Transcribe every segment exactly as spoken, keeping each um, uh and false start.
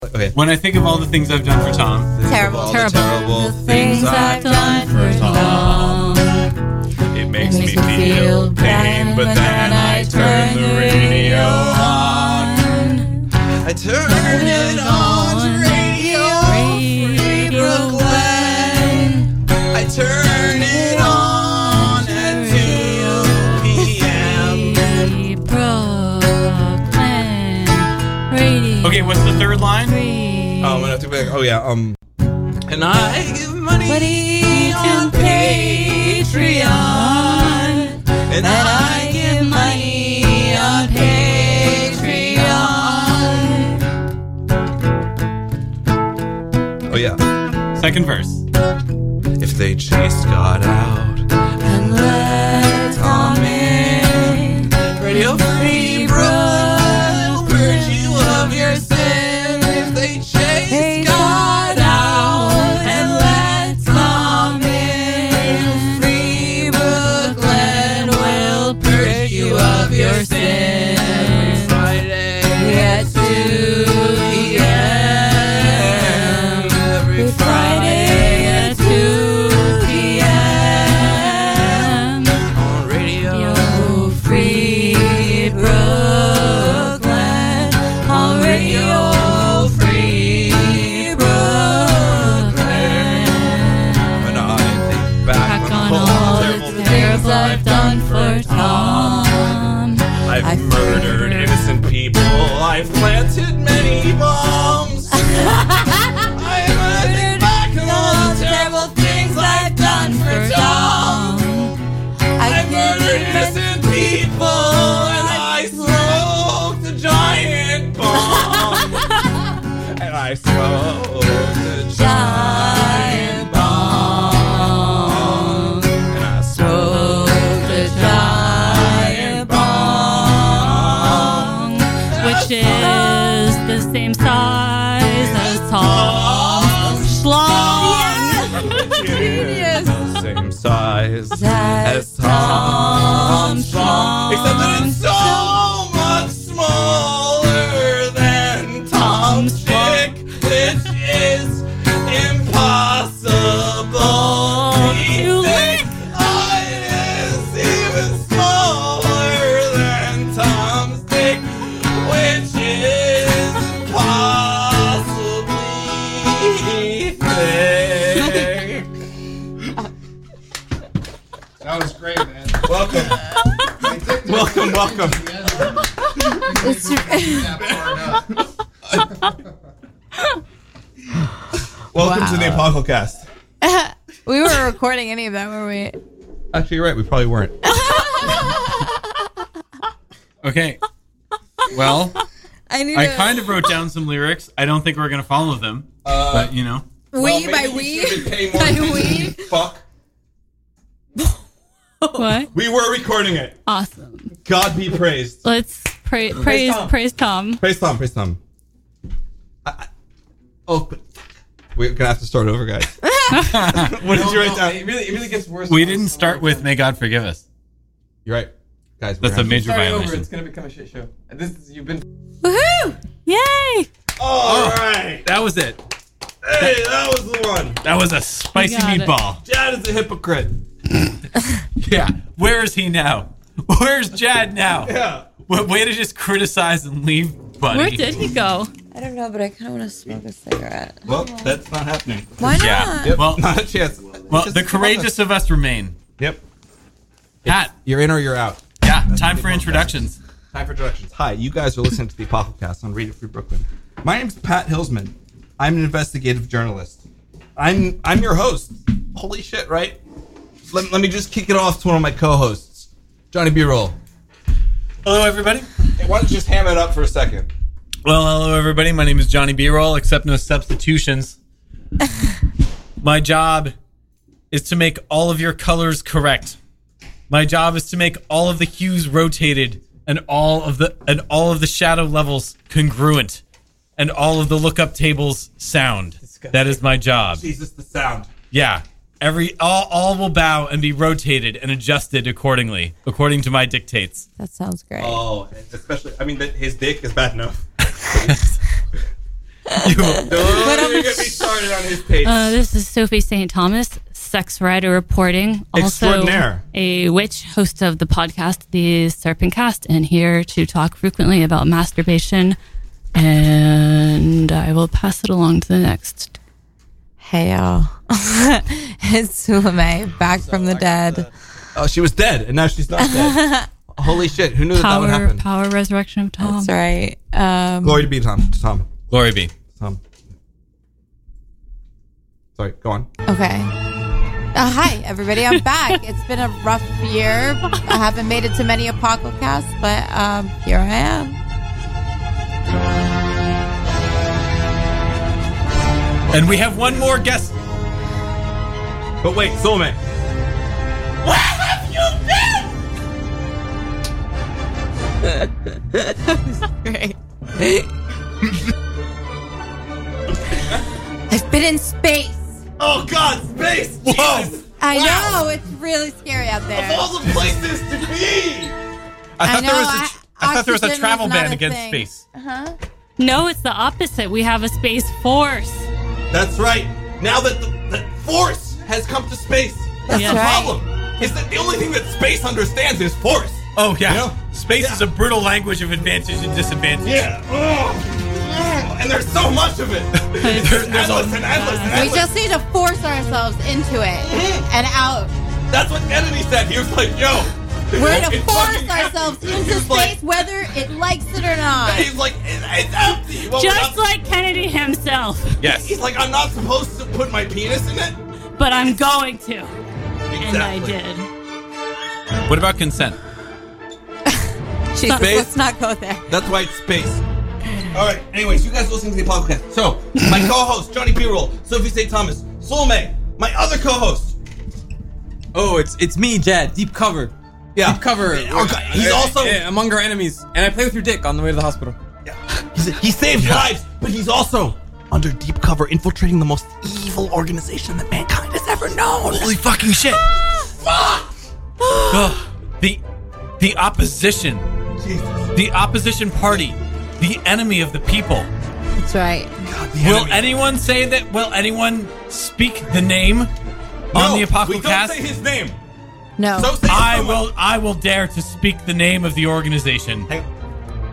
Okay. When I think of all the things I've done for Tom. Terrible. Terrible. terrible The things I've done for Tom. It makes, it makes me feel pain, but then I turn the radio on. I turn it on, Radio Free Brooklyn. I turn it on at two p.m. Brooklyn Radio. Okay, what's the third line? Oh, I'm gonna have to be like, oh yeah, um. And I give money, Money on to Patreon. And I give money on Patreon. Oh yeah. Second verse. If they chased God out and let Tom in, Radio Free Brooklyn will purge you of your sin. If they chase God out and let Tom in, Free Brooklyn will purge you of your sin. Every Friday at two p.m. Every Friday at two p.m. on Radio Free Brooklyn, on Radio Free Brooklyn. When I think back, Back on all the things I've done for Tom. I've, I've murdered murdered innocent people. I've planted many bombs. I think back on all the terrible things I've done for Tom. I murdered innocent people and I smoked a giant bomb. And I smoked a giant bomb. And I smoked The giant bomb, which is the same size as Tom's schlong. Genius. Same size As as Tom's schlong, except that it's so much smaller than Tom's dick, which is impossible. He thinks it is even smaller than Tom's dick, which is impossibly thick. That was great, man. Welcome. Welcome, welcome. Welcome to the Apocalypse. We weren't recording any of that, were we? Actually, you're right. We probably weren't. Okay. Well, I need I to... kind of wrote down some lyrics. I don't think we're going to follow them. Uh, but, you know. We by we? By we? Fuck. What? We were recording it. Awesome. God be praised. Let's pray, praise, Tom. praise Tom. Praise Tom. Praise Tom. I, I, oh, but we're gonna have to start over, guys. What did you write down? It really, it really gets worse. We didn't start with May God Forgive Us. You're right, guys. we're That's a gonna- major Start over. violation. It's gonna become a shit show. And this is you've been. Woohoo! Yay! All right. That was it. Hey, that was the one. That was a spicy got it. meatball. Jad is a hypocrite. Yeah. Where is he now? Where's Jad now? Yeah. What way to just criticize and leave, buddy. Where did he go? I don't know, but I kind of want to smoke a cigarette. Well, that's not happening. Why not? Yeah. Yep. Well, Not a chance. well, Just the come on. courageous of us remain. Yep. Pat. You're in or you're out. Yeah. Time for introductions. Time for introductions. Hi, you guys are listening to the Apocalypse on Radio Free Brooklyn. My name's Pat Hillsman. I'm an investigative journalist. I'm I'm your host. Holy shit, right? Let, let me just kick it off to one of my co-hosts, Johnny B-Roll. Hello, everybody. Hey, why don't you just ham it up for a second? Well, hello, everybody. My name is Johnny B-Roll, accept no substitutions. My job is to make all of your colors correct. My job is to make all of the hues rotated and all of the and all of the shadow levels congruent and all of the lookup tables sound. That is my job. Jesus, the sound. Yeah. Every all all will bow and be rotated and adjusted accordingly, according to my dictates. That sounds great. Oh, especially, I mean, that his dick is bad enough. You, Don't even get me started on his page. Uh, this is Sophie Saint Thomas, sex writer reporting. Also Extraordinaire. a witch, host of the podcast, The Serpent Cast, and here to talk frequently about masturbation. And I will pass it along to the next. Hey, y'all. It's Suame, back from the dead. Oh, she was dead, and now she's not dead. Holy shit! Who knew that, that would Power, happen? power, resurrection of Tom. That's right. Um, Glory to be Tom. To Tom. Glory be. Tom. Sorry, go on. Okay. Uh, hi, everybody. I'm back. It's been a rough year. I haven't made it to many Apocalypse, but um, here I am. And we have one more guest. But wait, Soulmate. Where have you Great. I've been in space. Oh God, space! Whoa! Jesus. I Wow. know. It's really scary out there. Of all the places to be! I thought I there was know, a, I- I thought there was a oxygen travel was not ban a against thing. space. Uh-huh. No, it's the opposite. We have a space force. That's right. Now that the, the force has come to space, that's That's the right. problem. Is that the only thing that space understands is force. Oh yeah, You know? space Yeah. is a brutal language of advantage and disadvantage. Yeah. Ugh. And there's so much of it. It's There's- there's a- endless and endless and We endless. just need to force ourselves into it and out. That's what Kennedy said. He was like, yo. We're it's to fucking force empty. ourselves into He's space, like- whether it likes it or not. He's like, it, it's empty. Well, we're Just not- like Kennedy himself. Yes. He's like, I'm not supposed to put my penis in it. But I'm going to. And I Exactly. did. What about consent? Jesus, Space. let's not go there. That's why it's space. All right. Anyways, you guys are listening to the podcast. So, my co-host Johnny B-Roll, Sophie Saint Thomas, Soulmate, my other co-host. Oh, it's it's me, Jad. Deep cover. Yeah. Deep cover. Oh, God, he's Uh, also- uh, among our enemies, and I play with your dick on the way to the hospital. He's, he saves lives, but he's also under deep cover, infiltrating the most evil organization that mankind has ever known. Holy fucking shit! Fuck! Ugh. the the opposition, Jesus. the opposition party, the enemy of the people. That's right. God, the Will enemy. anyone say that? Will anyone speak the name on No, the Apocalypse we don't cast? say his name. No. So say I someone. will. I will dare to speak the name of the organization. Hang on.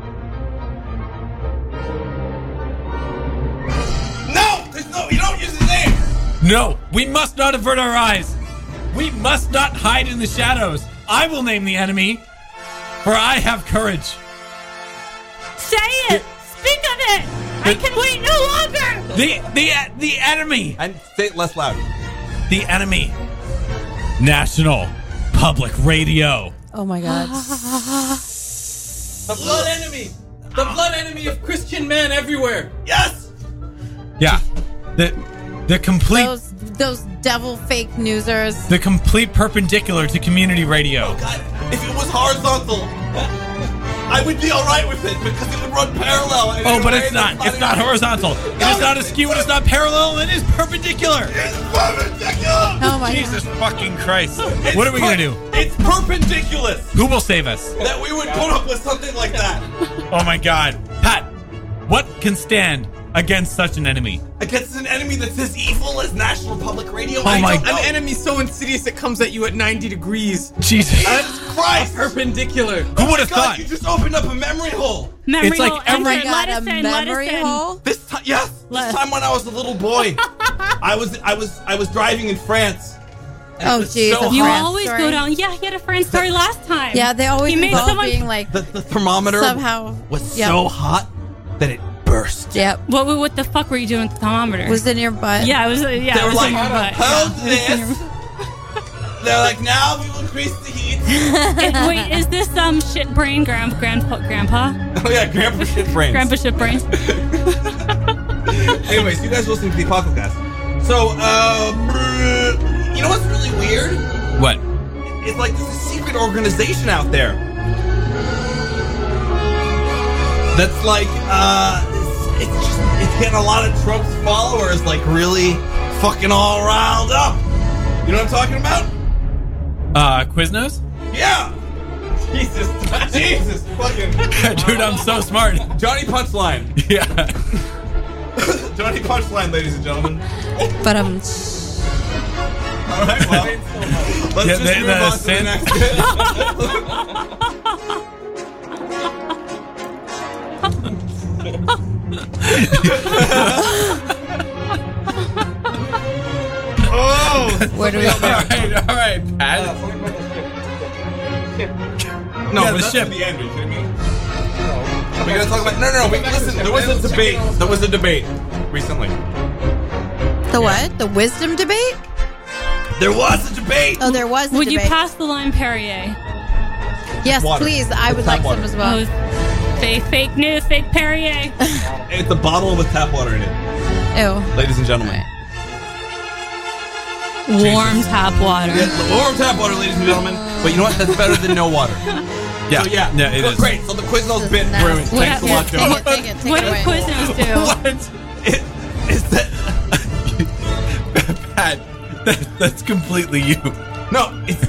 No! There's no. You don't use his name. No, we must not avert our eyes. We must not hide in the shadows. I will name the enemy, for I have courage. Say it! Speak of it! I can wait no longer! The the the enemy. And say it less loud. The enemy. National Public Radio. Oh my God. The blood enemy. The blood enemy of Christian men everywhere. Yes. Yeah. The the complete Those those devil fake newsers. the complete perpendicular to community radio. Oh God! If it was horizontal, I would be all right with it because it would run parallel. and Oh, in a but way it's not. that's It's not even- horizontal. It is not askew. It is not parallel. It is perpendicular. It's perpendicular. Oh my Jesus God. fucking Christ. It's What are we per- gonna do? It's perpendicular Who will save us? that we would put up with something like that Oh my God. Pat, what can stand against such an enemy? against an enemy that's as evil as National Public Radio. Oh I my don't know. An enemy so insidious it comes at you at ninety degrees. Jesus. Jesus Christ! Perpendicular. Who would have God, thought? you just opened up a memory hole. Memory It's like hole, every- enter, Oh my God, let us a in, let us memory in. hole? This time, yes. Let- This time when I was a little boy, I was I was I was driving in France. and it Oh was geez. so a You hot. France always story. go down. Yeah, he had a friend story last time. Yeah, they always He made involve someone- being like, The, the thermometer Somehow- was Yep. so hot that it burst. yep. What, what, what the fuck were you doing with the thermometer? Was in your butt. yeah, it was. Uh, yeah, They it were was like, in your butt. hold Yeah, it was in your- this. They're like, now we will increase the heat. It- wait, is this um shit brain grand grandpa grandpa Oh yeah, grandpa shit brains. grandpa shit brains? Anyways, you guys are listening to the Apocalypse. So, uh, you know what's really weird? What? It's like there's a secret organization out there that's like, uh, it's, it's just, it's getting a lot of Trump's followers like really fucking all riled up. You know what I'm talking about? Uh, Quiznos? Yeah. Jesus, Jesus, fucking Dude, I'm so smart. Johnny Punchline. Yeah. Johnny Punchline, ladies and gentlemen. But um, All right, well, let's Yeah, just they- move the on to the San- next bit. Oh, where do we? All right, all right, Pat. no, Yeah, but the that's ship. to the end. Are you kidding me? We gotta talk about. No, no, no. Wait, listen, there was a debate. There was a debate recently. The what? The wisdom debate? There was a debate. Oh, there was. A Would you debate. pass the lime Perrier? Yes, Water. please. I would It's like tap some water. as well. Oh, fake, fake news, fake Perrier. It's a bottle with tap water in it, Ew. ladies and gentlemen. Warm tap water. Yeah, the warm tap water, ladies and gentlemen. But you know what? That's better than no water. Yeah, So yeah, yeah, it so is. Great. So the Quiznos This bit is nasty. brewing. What Thanks a hap- lot, Take Joe. it, take it, take What it do away. Quiznos do? What? It, it's that. Pat, that, that's completely you. No, it's.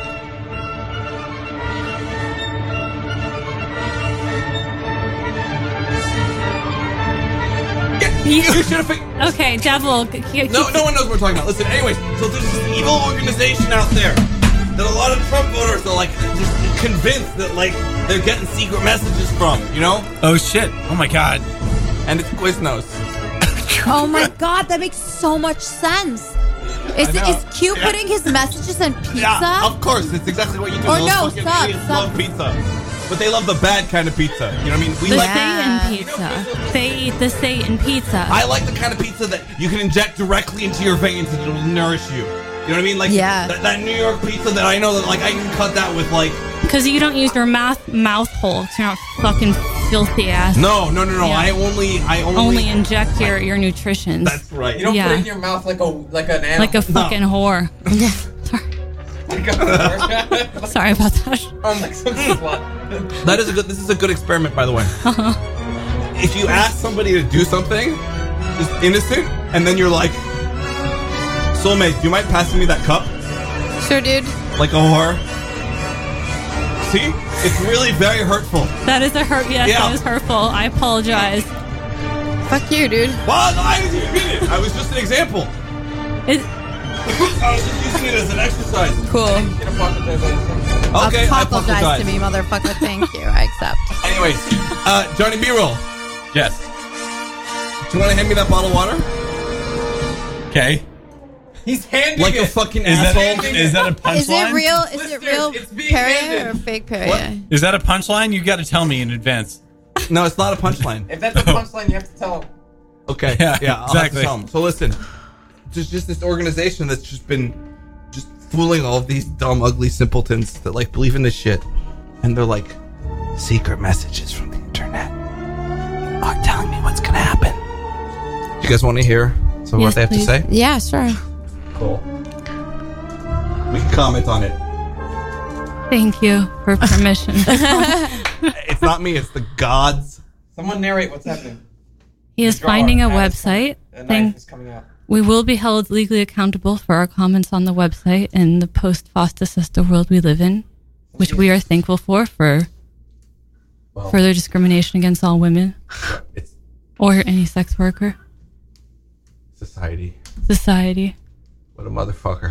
You should have. Figured, Okay, devil. c- c- no, no one knows what we're talking about. Listen, anyways, so there's this evil organization out there that a lot of Trump voters are like just convinced that like they're getting secret messages from, you know? Oh shit! Oh my god! And it's Quiznos. Oh my god, that makes so much sense. Is, I know. is Q Yeah. putting his messages on pizza? Yeah, of course, it's exactly what you do. Or Those no, fucking sub, idiots sub. love pizza, but they love the bad kind of pizza. You know what I mean? We The like. Yeah. Satan pizza. They eat the Satan pizza. I like the kind of pizza that you can inject directly into your veins and it'll nourish you. You know what I mean? Like Yeah. that, that New York pizza that I know that like I can cut that with like. Because you don't use your mouth mouth hole. 'Cause you're not fucking filthy ass. No, no, no, no. Yeah. I only, I only. Only inject your your nutrition. That's right. You don't Yeah. put it in your mouth like a like an animal. Like a fucking whore. Like a- Sorry about that. I'm like some slut. That is a good. This is a good experiment, by the way. If you ask somebody to do something, just innocent, and then you're like, "Soulmate, do you mind passing me that cup?" Sure, dude. Like a whore. See, it's really very hurtful. That is a hurt. Yes, Yeah. that is hurtful. I apologize. Fuck you, dude. Well, I didn't even mean it. I was just an example. It, I was just using it as an exercise. Cool. You know, fuck with those. Okay, I apologize, apologize. to me, motherfucker. Thank you. I accept. Anyways, uh, Johnny B-roll, Yes. do you want to hand me that bottle of water? Okay. He's handing Like it. a fucking Is that asshole. is that a punchline? Is it real? Is it Listeners, real it's being Perrier handed. or fake Perrier? What? Is that a punchline? You got to tell me in advance. No, it's not a punchline. If that's a punchline, you have to tell him. Okay. Yeah, Yeah, I'll exactly. have to tell 'em. So listen, there's just this organization that's just been just fooling all of these dumb, ugly simpletons that like believe in this shit, and they're like secret messages from the internet are telling me what's gonna happen. Do you guys want to hear some of Yes, what they have please. to say? Yeah, sure. Cool. We can comment on it. thank you for permission. It's not me. It's the gods. Someone narrate what's happening. He is The drawer finding a has website. A knife Thing. is coming out. We will be held legally accountable for our comments on the website in the post-Fosta Sesta world we live in, which we are thankful for, for Well. further discrimination against all women It's or any sex worker. society. Society. What a motherfucker.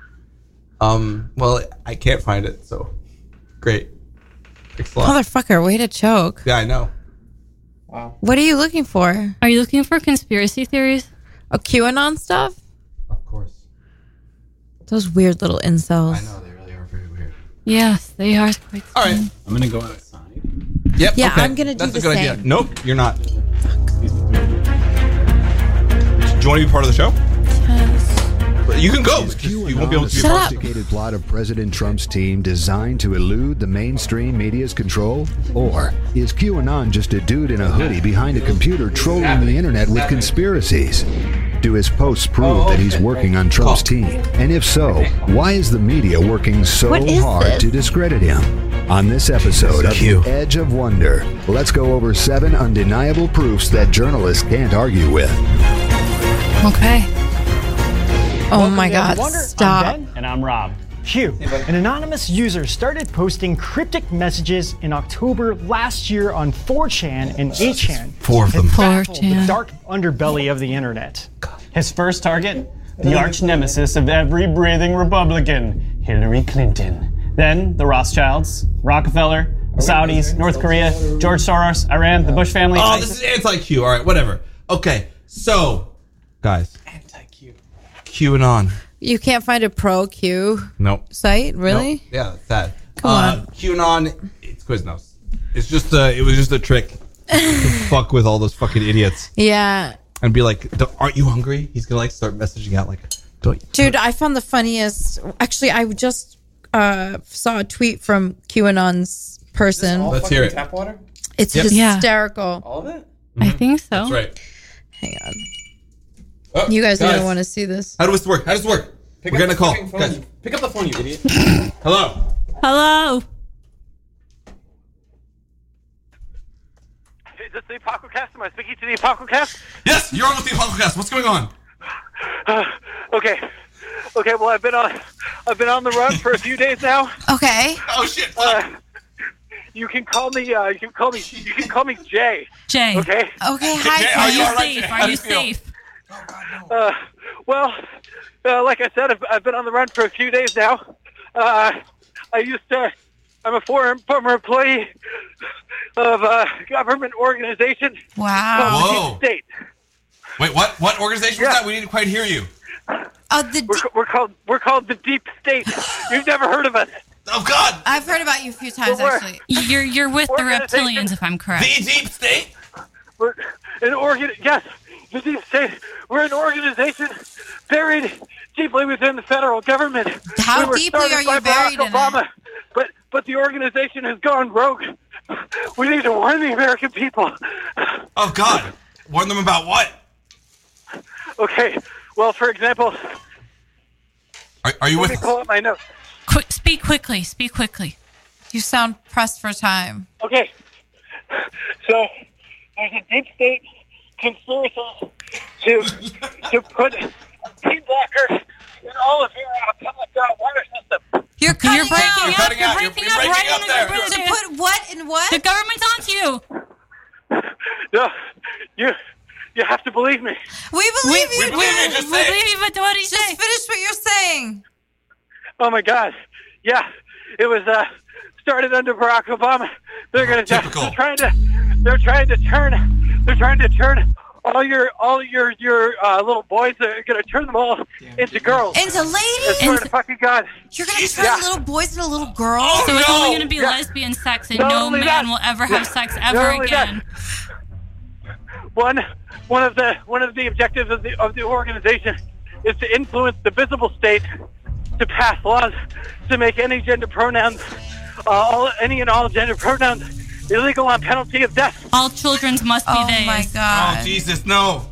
Um. Well, I can't find it. So great. Thanks a lot. Motherfucker, way to choke. Yeah, I know. Wow. What are you looking for? Are you looking for conspiracy theories? A QAnon stuff? Of course. Those weird little incels. I know they really are very weird. Yes, they are quite. All right. I'm gonna go outside. Yep. Yeah, okay. I'm gonna do That's the a good same. idea. Nope, you're not. Do you want to be part of the show? You can go. Is Just, you won't be able QAnon a to. Shut up. sophisticated plot of President Trump's team designed to elude the mainstream media's control? Or is QAnon just a dude in a hoodie behind a computer trolling the internet with conspiracies? Do his posts prove that he's working on Trump's team? And if so, why is the media working so What is hard this? to discredit him? On this episode of Q. The Edge of Wonder, let's go over seven undeniable proofs that journalists can't argue with. Okay. Oh my god, stop. And I'm Rob. Q, an anonymous user started posting cryptic messages in October last year on four chan and eight chan. Four of them. It baffled four chan. the dark underbelly of the internet. His first target, the arch nemesis of every breathing Republican, Hillary Clinton. Then the Rothschilds, Rockefeller, the Saudis, North Korea, George Soros, Iran, the Bush family. Oh, this is anti-Q. All right, whatever. Okay, so, guys. Anti-Q. QAnon. You can't find a pro Q Nope. site, really? Nope. Yeah, that's sad. Come uh, on. QAnon, it's Quiznos. It's just a, it was just a trick to fuck with all those fucking idiots. Yeah. And be like, "Don't- aren't you hungry? He's gonna like start messaging out like, don't Dude, I found the funniest. Actually, I just uh, saw a tweet from QAnon's person. All Let's fucking hear it. Tap water? It's Yep. Yeah. hysterical. All of it? I think so. That's right. Hang on. Oh, You guys are guys, going to want to see this. How does this work? How does this work? Pick We're up getting a the call. fucking phone. Guys, Pick up the phone, you idiot. hello. Hello. Is this the Apocalcast? Am I speaking to the Apocalcast? Yes, you're on with the Apocalcast. What's going on? Uh, okay. Okay, well, I've been on I've been on the run for a few days now. Okay. Oh shit. Uh, you can call me uh, you can call me you can call me Jay. Jay. Okay? Okay, hi. Jay, Are Are you you all right, safe? Jay? Are How do you you feel? safe? Uh, well, uh, like I said, I've, I've been on the run for a few days now. Uh, I used to I'm a former former employee of a government organization Wow. called the Whoa. Deep State. Wait, what? What organization Yeah. was that? We didn't quite hear you. Uh, the We're, d- we're called we're called the Deep State. You've never heard of us. Oh God. I've heard about you a few times, But we're- actually. You're you're with the Organization. reptilians, if I'm correct. The Deep State. We're an organ. Yes, the Deep State. We're an organization buried deeply within the federal government. How We were deeply started are you by buried Barack in Obama, it? But but the organization has gone rogue. We need to warn the American people. Oh God. Warn them about what? Okay. Well, for example, Are, are you let with me us? pull up my notes. Quick, speak quickly. Speak quickly. You sound pressed for time. Okay. So there's a deep state conspiracy to to put heat blockers in all of your uh, public uh, water system. You're cutting You're breaking out. up. cutting You're out. breaking You're up breaking right up on there. the To put what in what? The government's onto you. No, you you have to believe me. We believe We- you. we believe you. dude. Just We say it. believe you, but what do you Just say? finish what you're saying. Oh my God, yeah, it was uh, started under Barack Obama. They're gonna Typical. they're trying to they're trying to turn they're trying to turn all your all your your uh, little boys. They're gonna turn them all into girls. Into I ladies? swear to fucking God. You're going to turn Yeah. little boys into little girls? Oh, So it's no. only going to be Yeah. lesbian sex, and Not no only man that- will ever have sex ever Not only that, again. One one of the one of the objectives of the of the organization is to influence the visible state to pass laws to make any gender pronouns, uh, all any and all gender pronouns, illegal on penalty of death. All children's must be Oh theys. my Oh God. Jesus, no.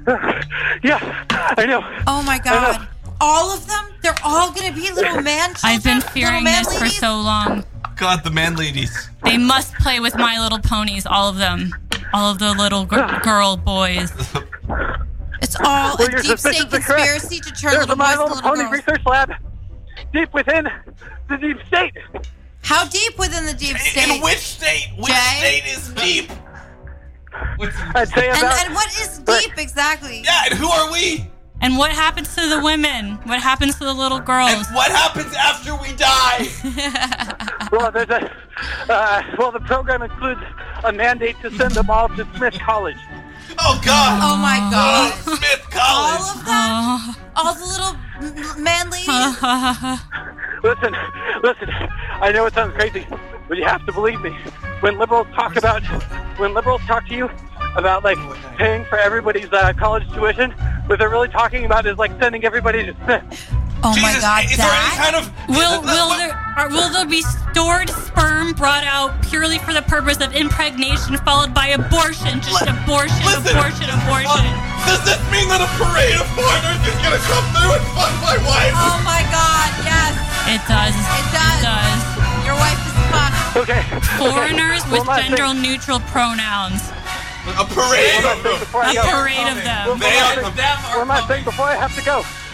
Yeah, I know. Oh my I God. know. All of them? They're all going to be little man children? I've been little fearing man this for ladies? so long. God, the man ladies. They must play with My Little Ponies, all of them. All of the little gr- girl boys. It's all Well, a your deep state suspicions are correct. conspiracy to turn There's little a My boys into Little little Pony girls. research lab deep within the deep state. How deep within the deep state? In which state? Which Jay? state is deep? What's, I'd say and, about. and what is deep exactly? yeah, and who are we? And what happens to the women? What happens to the little And girls? what happens after we die? Well, there's a. Uh, well, the program includes a mandate to send them all to Smith College. Oh God. Oh my God. Oh, Smith All College. of them? All the little m- man ladies? Listen, listen. I know it sounds crazy, but you have to believe me. When liberals talk about, when liberals talk to you about like paying for everybody's uh, college tuition, what they're really talking about is like sending everybody to Smith. Oh my Jesus, God, is there any that? kind of Will uh, will what- there are, will there be stored sperm brought out purely for the purpose of impregnation, followed by abortion? Just Li- abortion, listen, abortion, abortion. Does this mean that a parade of foreigners is gonna come through and fuck my wife? Oh my God, yes. It does. It does. It does. Your wife is fucked. Okay. Foreigners okay. with One last thing. gender-neutral pronouns. A parade One last thing of before I A go. parade of them. They are One last thing before I have to go.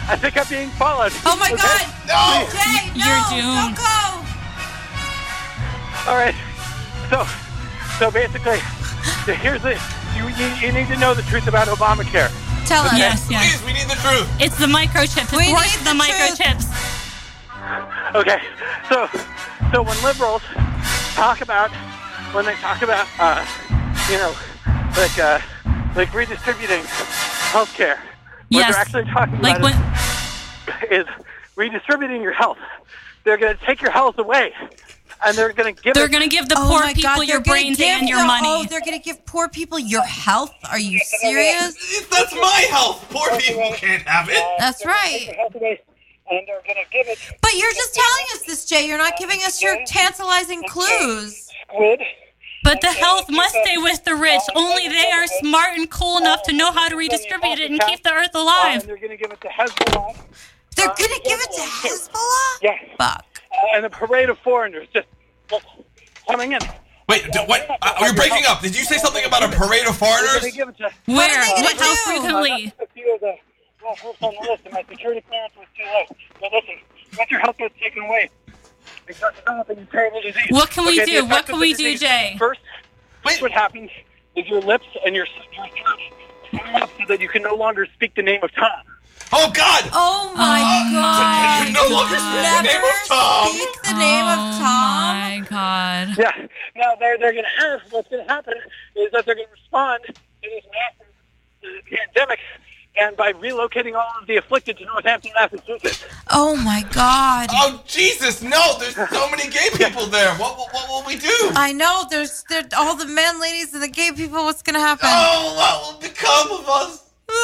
I think I'm being followed. Oh my Okay? God! No! Jay, no, You're doomed. don't go. All right. So, so basically, here's the you, you you need to know the truth about Obamacare. Tell us. Yes, yes. Please, we need the truth. It's the microchips. We It's worse need than the the truth. microchips. Okay. So, so when liberals talk about when they talk about uh, you know, like uh, like redistributing healthcare, what Yes. they're actually talking Like about when is, is redistributing your health. They're going to take your health away, and they're going to give they're it. going to give the Oh poor my people God, your they're gonna brains give and your the- money. Oh, they're going to give poor people your health? Are you serious? That's my health. Poor people can't have it. That's right. And they're going to give it But you're just telling us this, Jay. You're not giving us your tantalizing clues. squid. But the health must stay with the rich. Only they are smart and cool enough to know how to redistribute it and keep the earth And alive. they're going to give it to Hezbollah. They're going to give it to Hezbollah? Yes. Fuck. And a parade of foreigners just just coming in. Wait, d- what? Uh, you're breaking up. Did you say something about a parade of They're foreigners? going to give it to Where? are they gonna What? How do? frequently? a few of the well, groups on the list, and my security clearance was too low. But listen, once your health gets taken away, you start developing a terrible disease. What can we Okay, the do? effect What of can the we do, disease- Jay? First, Wait. what happens is your lips and your, your throat swell up so that you can no longer speak the name of Tom. Oh, God! Oh my Oh God. You no longer speak the name Never of Tom. speak the name of Oh Tom. my God. Yeah. Now they're they're going to have what's going to happen is that they're going to respond to this massive uh, pandemic, and by relocating all of the afflicted to Northampton, Massachusetts. Oh my God. Oh, Jesus, no! There's so many gay people there. What, what, what will we do? I know. There's there, all the men, ladies, and the gay people. What's going to happen? Oh, what will become of us?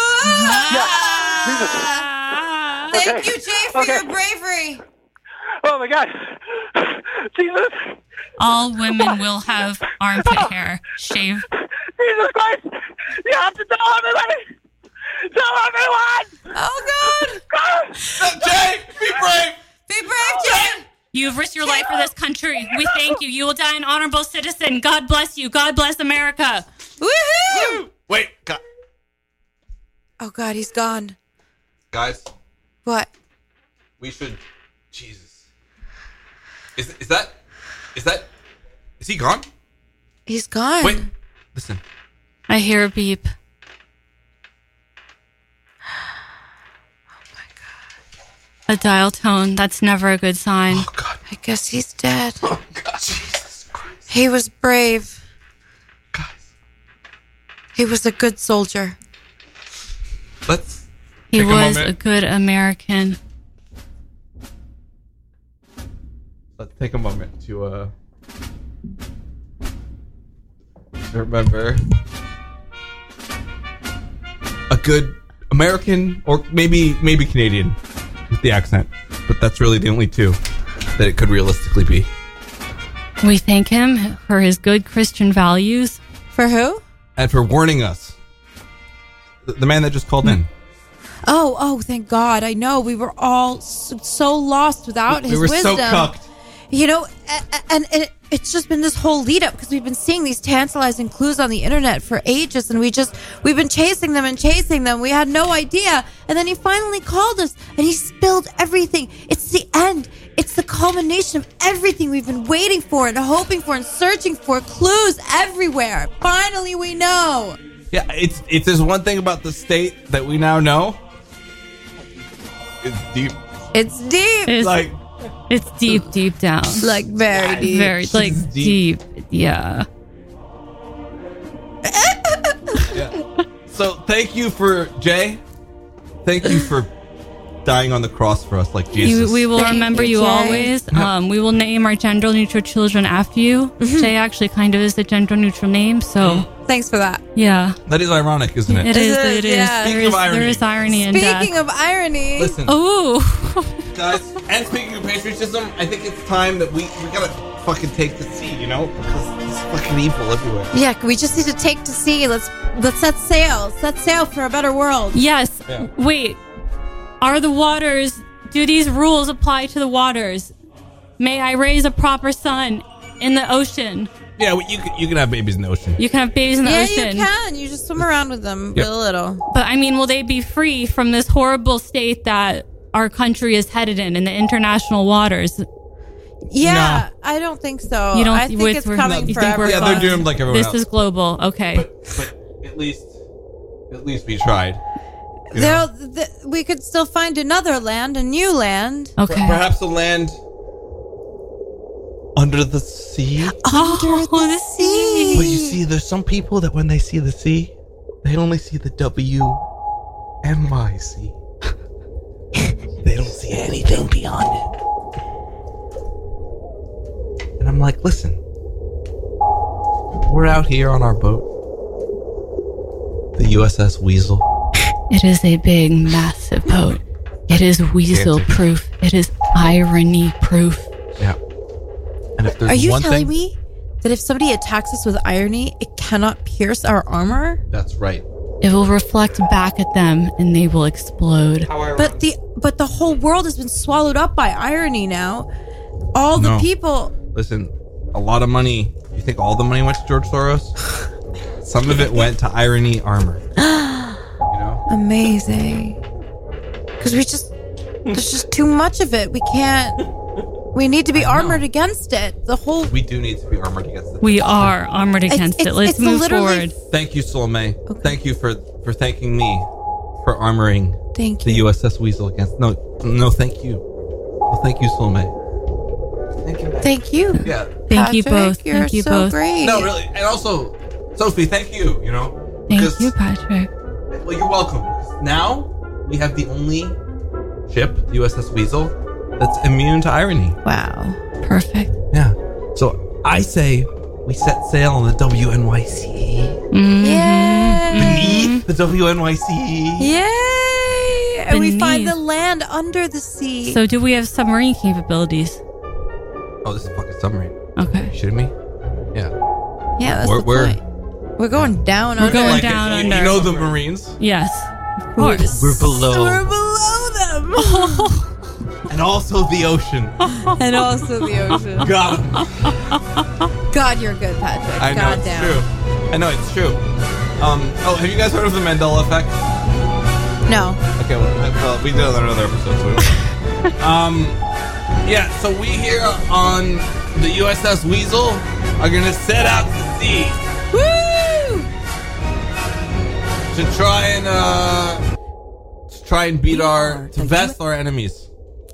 Ah! Thank Okay. you, Jay, for Okay. your bravery. Oh my God! Jesus! All women will have armpit hair. Shave. Jesus Christ! You have to tell everybody! Tell everyone! Oh God. Uh, Jay, be brave! Be brave, Jay. You've risked your life for this country. We thank you. You will die an honorable citizen. God bless you. God bless America. Woohoo! Wait, God. Oh God, he's gone. Guys, What? we should... Jesus. Is, is that... Is that... Is he gone? He's gone. Wait, listen. I hear a beep. A dial tone. That's never a good sign. Oh, God. I guess he's dead. Oh, God. Jesus Christ. He was brave. Guys, He was a good soldier. let's... He take a was a moment. good American. Let's take a moment to, uh... to remember... a good American, or maybe maybe Canadian with the accent. But that's really the only two that it could realistically be. We thank him for his good Christian values. For who? And for warning us. The, the man that just called in. Oh, oh, thank God. I know. We were all so, so lost without We his were wisdom. so cucked. You know, a- a- and, and it's just been this whole lead up because we've been seeing these tantalizing clues on the internet for ages, and we just we've been chasing them and chasing them. We had no idea, and then he finally called us, and he spilled everything. It's the end. It's the culmination of everything we've been waiting for and hoping for and searching for. Clues everywhere. Finally, we know. Yeah, it's it's this one thing about the state that we now know. It's deep. It's deep. It's, Like, it's deep, deep down. Like very deep. Very, like, It's deep. deep. Yeah. yeah. So thank you for Jay. Thank you for dying on the cross for us, like Jesus. You, we will Thank remember you, you Jay. always. Um, we will name our gender neutral children after you. Mm-hmm. Jay actually kind of is a gender neutral name, so Thanks for that. yeah, That is ironic, isn't it? it is. it? It is. Yeah. There Speaking is, of irony. there is irony in death. Speaking of irony, Listen, Oh, guys, and speaking of patriotism, I think it's time that we we gotta fucking take the sea, you know, because there's fucking evil everywhere. yeah, we just need to take to sea. Let's let's set sail. Set sail for a better world. yes. Yeah. Wait, are the waters? Do these rules apply to the waters? May I raise a proper son in the ocean? Yeah, well, you can, you can have babies in the ocean. You can have babies in the yeah, ocean. you can. You just swim around with them Yep. real little. But I mean, will they be free from this horrible state that our country is headed in, in the international waters? Yeah, I don't think so. You don't I think with- it's we're- coming you for think we're everyone. Yeah, they're doomed like everyone This else. is global. Okay. But, but at least, at least we tried. You know? There, th- we could still find another land, a new land. Okay. Perhaps a land under the sea. Under the sea. But you see, there's some people that when they see the sea, they only see the W and Y sea. They don't see anything beyond it. And I'm like, listen, we're out here on our boat, the U S S Weasel. It is a big, massive boat. It is weasel proof. It is irony proof. Yeah. And if there's Are you one telling thing, me that if somebody attacks us with irony, it cannot pierce our armor? that's right. It will reflect back at them and they will explode. But the but the whole world has been swallowed up by irony now. All the No. people. Listen, a lot of money. You think all the money went to George Soros? Some of it went to irony armor. You know? Amazing. Because we just there's just too much of it. We can't. We need to be armored against it. The whole. We do need to be armored against it. We are armored It's- against it's- it. Let's it's move literally- forward. Thank you, Solomay. Thank you for for thanking me for armoring Thank the you. U S S Weasel against. No, no, thank you. Well, thank you, Solomay. Thank you. Thank you. Yeah. Thank you Patrick, both. You're Thank you so both. great. No, really, and also, Sophie, thank you. You know, Thank because- you, Patrick. Well, you're welcome. Now we have the only ship, the U S S Weasel, that's immune to irony. Wow. Perfect. Yeah. So I say we set sail on the W N Y C. Mm-hmm. Yay! Beneath the W N Y C. Yay! And we find Beneath. the land under the sea. So, do we have submarine capabilities? Oh, this is a fucking submarine. Okay. You shitting me? Yeah. yeah, that's We're- the we're- point. We're going down We're under. going Like, down you, under. you know the Marines? Yes. Of course. We're below. We're below them. And also the ocean. and also the ocean. Got him. God, you're good, Patrick. I know God it's damn. true. I know it's true. Um. Oh, have you guys heard of the Mandela effect? No. Okay, well, well we did it on another episode. So um, yeah. So we here on the U S S Weasel are gonna set out to sea Woo! to try and uh, to try and beat our to vest our enemies.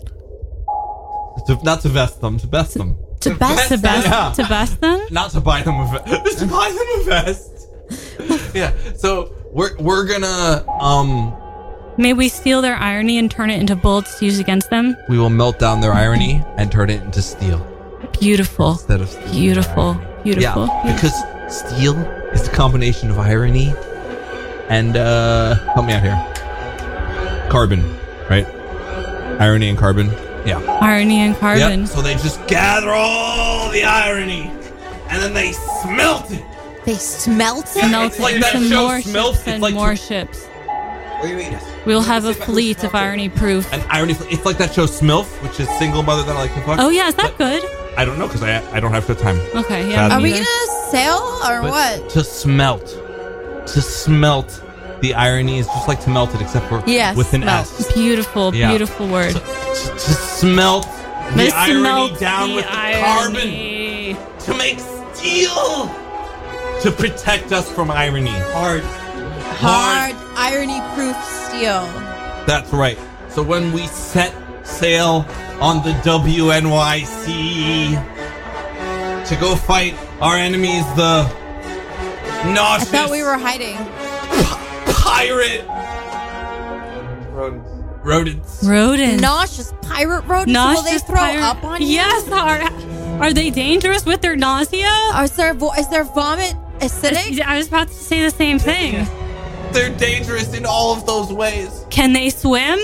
To, not to vest them, to best them. To best, To best, Yeah. to best them? Not to buy them a vest. To buy them a vest. Yeah. So we're we're gonna um. May we steal their irony and turn it into bullets to use against them? We will melt down their irony and turn it into steel Beautiful. instead of steel. Beautiful. Beautiful. Yeah, because steel is the combination of irony and uh help me out here. Carbon, right? Irony and carbon. Yeah. Irony and carbon. Yep. So they just gather all the irony and then they smelt it. They smelt it? Melt It's like it that into show more Smelt. ships It's and like more to- ships. What do you mean? We'll have a fleet of irony proof. An irony. It's like that show Smilf, which is single mother that I like to fuck. Oh yeah, is that good? I don't know because I I don't have the time. Okay, yeah. Sadly. Are we neither. gonna sail or But what? To smelt. To smelt the irony is just like to melt it, except for Yes, with an smelt. S. Beautiful, Yeah. beautiful word. To, to, to smelt the Let's irony smelt down the with the irony. carbon to make steel to protect us from irony. Hard. Hard irony-proof steel. That's right. So when we set sail on the W N Y C to go fight our enemies, the I nauseous thought we were hiding. pirate rodents. Rodents. Rodents. Nauseous pirate rodents. Will they Nauseous throw pirate- up on you? Yes. Are, are they dangerous with their nausea? Is their vo- is their vomit acidic? I was about to say the same thing. They're dangerous in all of those ways. Can they swim?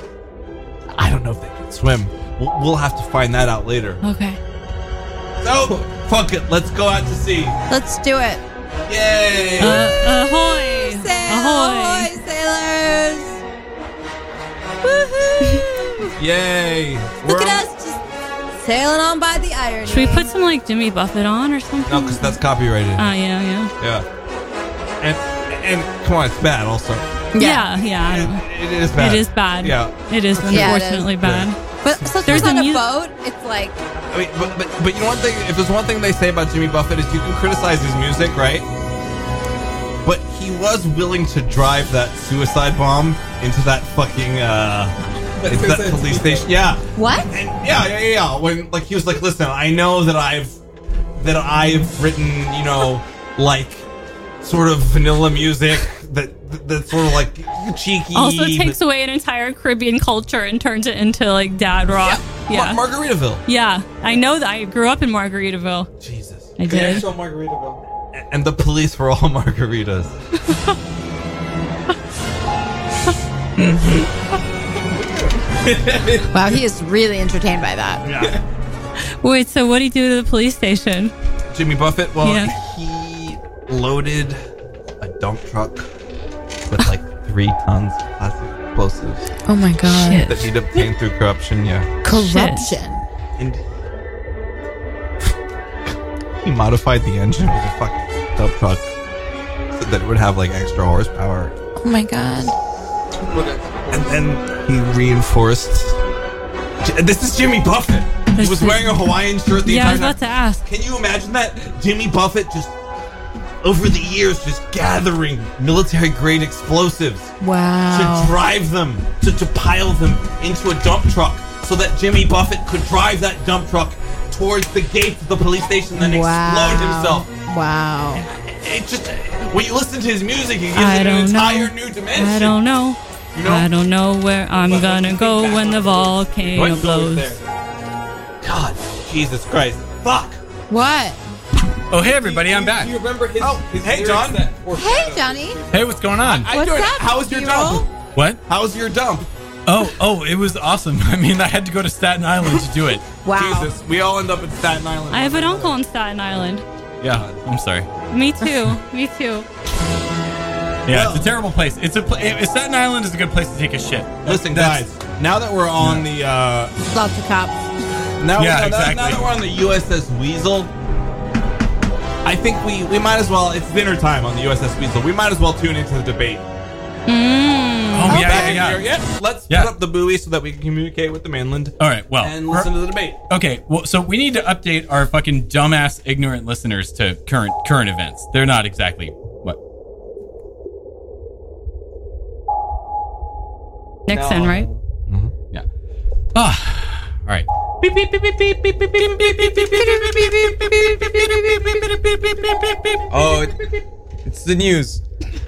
I don't know if they can swim. We'll, we'll have to find that out later. Okay. So, fuck it. Let's go out to sea. Let's do it. Yay! Uh, ahoy! Sail, Ahoy! ahoy, sailors! Woohoo! Yay! Look We're at on- us just sailing on by the irony. Should we put some like Jimmy Buffett on or something? No, because that's copyrighted. Oh, yeah, yeah. Yeah. And and come on, it's bad also. Yeah, yeah. I don't know. It, it is bad. It is bad. Yeah. It is Yeah, it is. unfortunately bad. But since There's there's on a a mu- boat, it's like I mean, but, but but you know one thing. If there's one thing they say about Jimmy Buffett is you can criticize his music, right? But he was willing to drive that suicide bomb into that fucking uh, into that police station. Yeah. what? And yeah, yeah, yeah, yeah. When like he was like, listen, I know that I've that I've written, you know, like sort of vanilla music that that- that's sort of like cheeky. Also but- takes away an entire Caribbean culture and turns it into like dad rock. Yeah. Mar- Margaritaville. Yeah. I know that. I grew up in Margaritaville. Jesus. I did. Actual Margaritaville. And the police were all margaritas. Wow, he is really entertained by that. Yeah. Wait, so what do you do to the police station? Jimmy Buffett, well, Yeah. he loaded a dump truck with like three tons of plastic explosives Oh my god. Shit. that he'd obtained through corruption, yeah. Corruption. And he modified the engine of the fucking dump truck so that it would have like extra horsepower. Oh my god. And then he reinforced. This is Jimmy Buffett. This he was is- wearing a Hawaiian shirt the Yeah, I was entire about to ask. Can you imagine that? Jimmy Buffett just, over the years, just gathering military-grade explosives Wow. to drive them, to, to pile them into a dump truck so that Jimmy Buffett could drive that dump truck towards the gates of the police station and then Wow. explode himself. Wow. It just, when you listen to his music, it gives I it an don't entire know. new dimension. I don't know. You know? I don't know where I'm But- but gonna think go back when on the it. volcano What? blows. God, Jesus Christ. Fuck. What? Oh, hey, everybody, I'm back. Do you remember his, Oh, his hey, lyrics John. that Hey, foreshadow- Johnny. Hey, what's going on? I What's doing- up, How was your B-roll? dump? What? How was your dump? Oh, oh, it was awesome. I mean, I had to go to Staten Island to do it. Wow. Jesus, we all end up in Staten Island. I have an uncle in Staten Island. Yeah, I'm sorry. Me too. Me too. Yeah, it's a terrible place. It's a pla- it- Staten Island is a good place to take a shit. Listen, That's- guys. Now that we're on the, uh, Lots of cops. now, Yeah, now, now- exactly. now that we're on the U S S Weasel, I think we we might as well. It's dinner time on the U S S Weasel. We might as well tune into the debate. Oh, yeah, yeah, Back yeah. here, yeah. Let's Yeah. put up the buoy so that we can communicate with the mainland All right, well. and listen to the debate. Okay, well, so we need to update our fucking dumbass, ignorant listeners to current current events. They're not exactly what. Nixon, right? Yeah. Ah, all right. Oh, it- it's the news.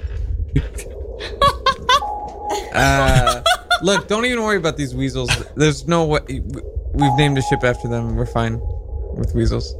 uh, look, don't even worry about these weasels. There's no way. We've named a ship after them. We're fine with weasels.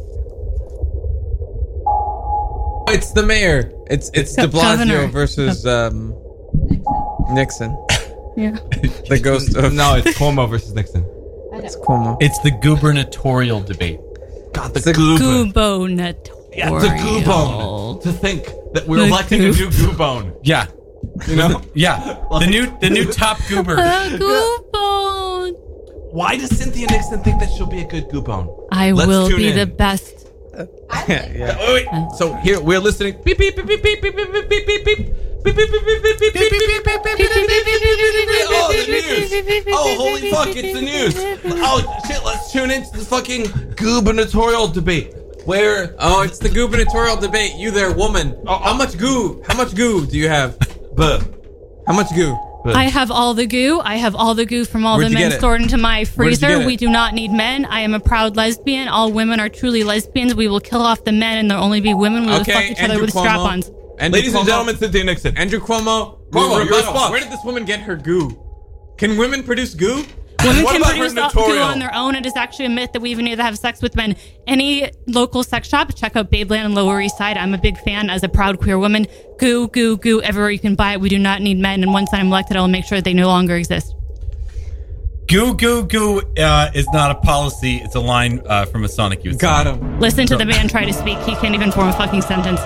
It's the mayor. It's it's De Go- governor. Blasio versus um, Nixon. Yeah. The ghost of No, it's Cuomo versus Nixon. it's Cuomo. It's the gubernatorial debate. God, the It's a goob. Gubernatorial. Yeah, the goobone. To think that we're The electing a new goob. goobone. Yeah, You know? yeah. The new the new top goober. A Gubone. Why does Cynthia Nixon think that she'll be a good goobone? I Let's will tune be in. the best. yeah. Wait, wait. So here we're listening. Beep beep beep beep beep beep beep beep beep beep beep. Beep, beep, beep, beep, beep, beep, beep, beep, beep, beep, beep, beep, beep, beep, beep. Oh, the news! Oh, holy fuck! It's the news! Oh shit! Let's tune into the fucking gubernatorial debate. Where? Oh, it's the gubernatorial debate. You there, woman? Oh, How much goo? How much goo do you have? Buh. How much goo? I have all the goo. I have all the goo from all Where'd the you men get it? stored into my Where'd you freezer. get it? We do not need men. I am a proud lesbian. All women are truly lesbians. We will kill off the men and there'll only be women. We will fuck each other Andrew with Cuomo. strap-ons. Andrew Ladies and Cuomo. gentlemen, Cynthia Nixon. Andrew Cuomo. Cuomo, Rebuttal. your response. Where did this woman get her goo? Can women produce goo? Women What can about produce goo gubernatorial? on their own. It is actually a myth that we even need to have sex with men. Any local sex shop, check out Babeland on Lower East Side. I'm a big fan as a proud queer woman. Goo, goo, goo, everywhere you can buy it. We do not need men. And once I'm elected, I will make sure that they no longer exist. Goo goo goo uh, is not a policy. It's a line uh, from a Sonic Youth. Got song. him. Listen to the man try to speak. He can't even form a fucking sentence.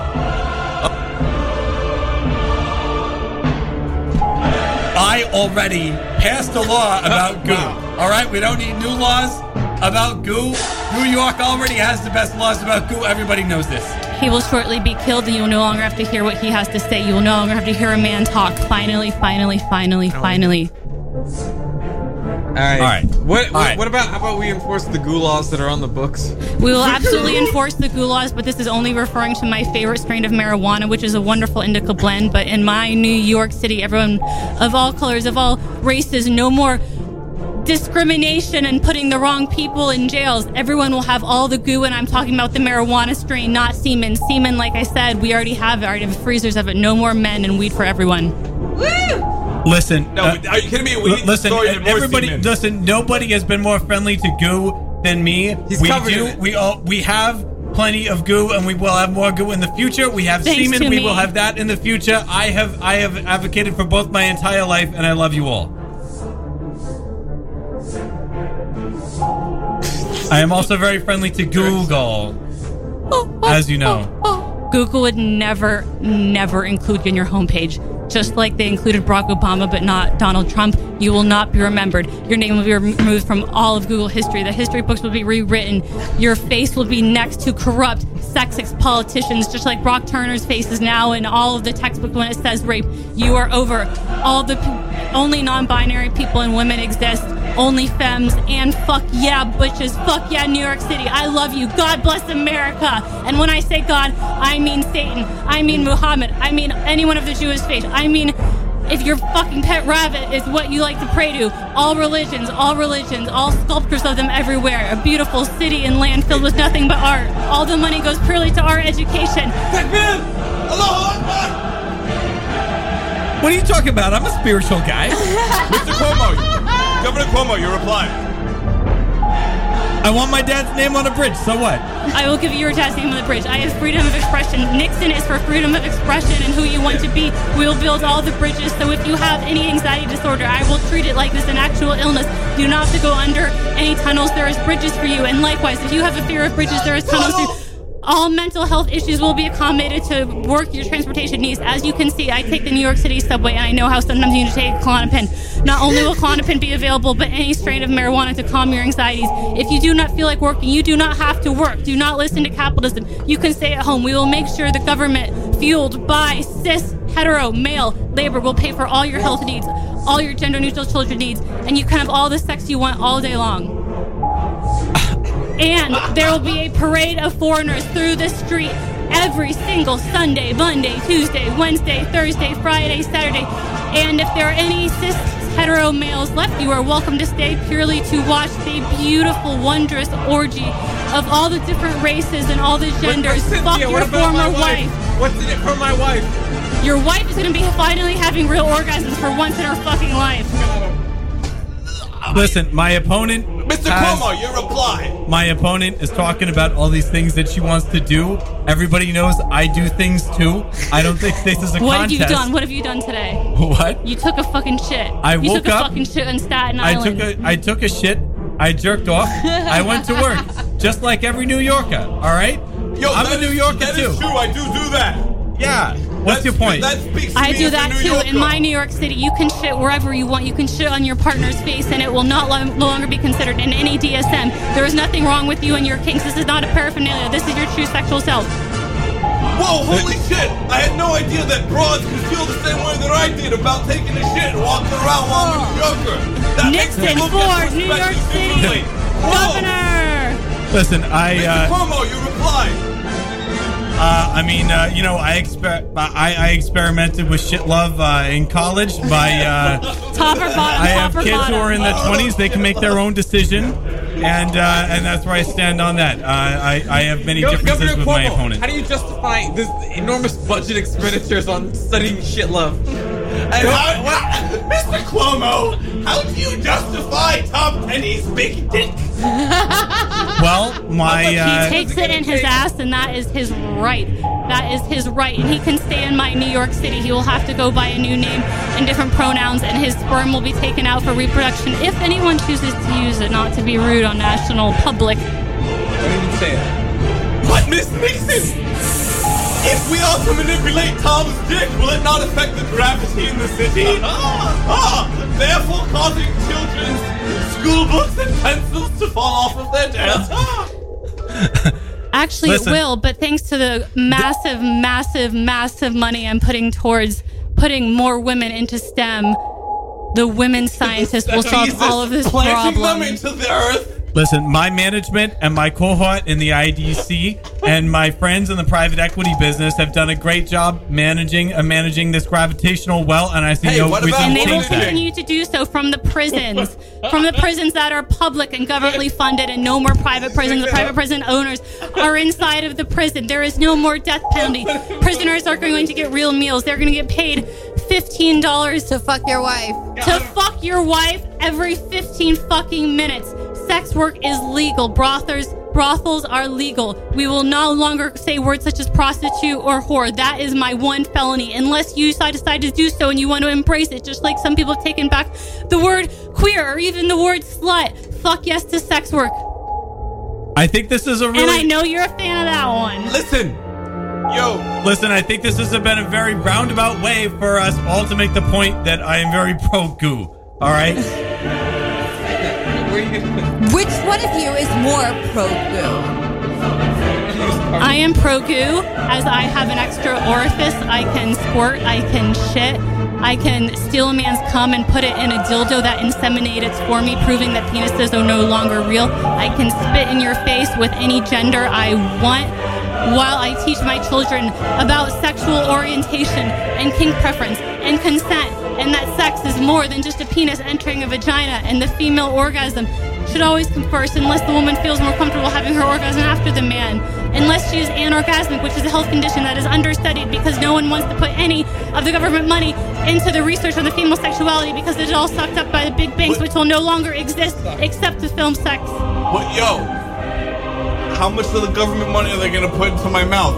I already passed a law about goo. All right, we don't need new laws. about goo. New York already has the best laws about goo. Everybody knows this. He will shortly be killed, and you will no longer have to hear what he has to say. You will no longer have to hear a man talk. Finally, finally, finally, finally. All right. All right. What, All what, right. what about, how about we enforce the goo laws that are on the books? We will absolutely enforce the goo laws, but this is only referring to my favorite strain of marijuana, which is a wonderful indica blend. But in my New York City, everyone of all colors, of all races, no more discrimination and putting the wrong people in jails. Everyone will have all the goo, and I'm talking about the marijuana strain, not semen. Semen, like I said, we already have it. I already have freezers of it. No more men and weed for everyone. Listen. No, uh, are you kidding me? We need listen, the story of more everybody. semen. Listen. Nobody has been more friendly to goo than me. He's we covered do. in it. We all. We have plenty of goo, and we will have more goo in the future. We have Thanks semen. to We me. will have that in the future. I have. I have advocated for both my entire life, and I love you all. I am also very friendly to Google, as you know. Google would never, never include you in your homepage. Just like they included Barack Obama, but not Donald Trump, you will not be remembered. Your name will be removed from all of Google history. The history books will be rewritten. Your face will be next to corrupt, sexist politicians, just like Brock Turner's face is now in all of the textbooks when it says rape. You are over. All the p- only non-binary people and women exist. Only femmes, and fuck yeah, bitches. Fuck yeah, New York City. I love you. God bless America. And when I say God, I mean Satan. I mean Muhammad. I mean anyone of the Jewish faith. I mean, if your fucking pet rabbit is what you like to pray to, all religions, all religions, all sculptures of them everywhere. A beautiful city and land filled with nothing but art. All the money goes purely to our education. Takbir! Allahu Akbar! What are you talking about? I'm a spiritual guy. Mister Cuomo, Governor Cuomo, your reply. I want my dad's name on a bridge. So what? I will give you your dad's name on the bridge. I have freedom of expression. Nixon is for freedom of expression and who you want to be. We will build all the bridges. So if you have any anxiety disorder, I will treat it like this an actual illness. You do not have to go under any tunnels. There is bridges for you. And likewise, if you have a fear of bridges, there is tunnels for you. All mental health issues will be accommodated to work your transportation needs. As you can see, I take the New York City subway, and I know how sometimes you need to take Klonopin. Not only will Klonopin be available, but any strain of marijuana to calm your anxieties. If you do not feel like working, you do not have to work. Do not listen to capitalism. You can stay at home. We will make sure the government, fueled by cis, hetero, male labor, will pay for all your health needs, all your gender-neutral children needs, and you can have all the sex you want all day long. And there will be a parade of foreigners through the street every single Sunday, Monday, Tuesday, Wednesday, Thursday, Friday, Saturday. And if there are any cis hetero males left, you are welcome to stay purely to watch the beautiful, wondrous orgy of all the different races and all the genders. But, but Fuck Cynthia, your what about former my wife? wife. What's in it for my wife? Your wife is going to be finally having real orgasms for once in her fucking life. Listen, my opponent. Mister has- Cuomo, your reply. My opponent is talking about all these things that she wants to do. Everybody knows I do things too. I don't think this is a What contest. have you done? What have you done today? What? You took a fucking shit. I you woke took a up- fucking shit on Staten I Island. took a I took a shit. I jerked off. I went to work, just like every New Yorker. All right. Yo, I'm that a New is- Yorker that too. is true. I do do that. Yeah. What's That's- your point? That speaks to I me do as a that New too. Yorker. In my New York City, you can shit wherever you want. You can shit on your partner's face, and it will not lo- no longer be considered in any D S M. There is nothing wrong with you and your kinks. This is not a paraphernalia. This is your true sexual self. Whoa, holy shit! I had no idea that broads could feel the same way that I did about taking a shit and walking around while I'm a New Yorker. That makes me Nixon look for at New York perspective City differently. Whoa. governor. Listen, I. Mister Uh, Cuomo, you reply. Uh, I mean, uh, you know, I, exper- I I experimented with shit love uh, in college. My uh, Top or bottom, I have top or kids bottom. who are in their twenties. They can make their own decision, and uh, and that's where I stand on that. Uh, I I have many Go- differences Governor with my Cuomo, opponent. how do you justify this enormous budget expenditures on studying shit love? And how, what, Mister Cuomo, how do you justify Tom Kenny's big dick? Well, my He uh, takes it in his ass, and that is his right. That is his right, and he can stay in my New York City. He will have to go by a new name and different pronouns, and his sperm will be taken out for reproduction if anyone chooses to use it, not to be rude on national public. Don't even say it. But Miss Nixon, if we are to manipulate Tom's dick, will it not affect the gravity in the city? Ah, therefore causing children's school books and pencils to fall off of their chairs. Actually, Listen. it will, but thanks to the massive, massive, massive money I'm putting towards putting more women into STEM, the women scientists will solve Jesus, all of this planting problem. them into the earth. Listen, my management and my cohort in the I D C and my friends in the private equity business have done a great job managing uh, managing this gravitational well, and I see Hey, no what reason about And to they will change that. continue to do so from the prisons, from the prisons that are public and governmentally funded, and no more private prisons. The private prison owners are inside of the prison. There is no more death penalty. Prisoners are going to get real meals. They're going to get paid fifteen dollars To fuck your wife. to fuck your wife every fifteen fucking minutes. Sex work is legal. Brothers, brothels are legal. We will no longer say words such as prostitute or whore. That is my one felony. Unless you decide to do so and you want to embrace it, just like some people have taken back the word queer or even the word slut. Fuck yes to sex work. I think this is a really. And I know you're a fan of that one. Listen, yo, Listen, I think this has been a very roundabout way for us all to make the point that I am very pro goo. All right. Which one of you is more pro-goo? I am pro goo, as I have an extra orifice. I can squirt, I can shit, I can steal a man's cum and put it in a dildo that inseminates for me, proving that penises are no longer real. I can spit in your face with any gender I want, while I teach my children about sexual orientation and kink preference and consent, and that sex is more than just a penis entering a vagina, and the female orgasm should always come first unless the woman feels more comfortable having her orgasm after the man, unless she is anorgasmic, which is a health condition that is understudied because no one wants to put any of the government money into the research on the female sexuality because it's all sucked up by the big banks, which will no longer exist except to film sex. but yo, how much of the government money are they gonna put into my mouth?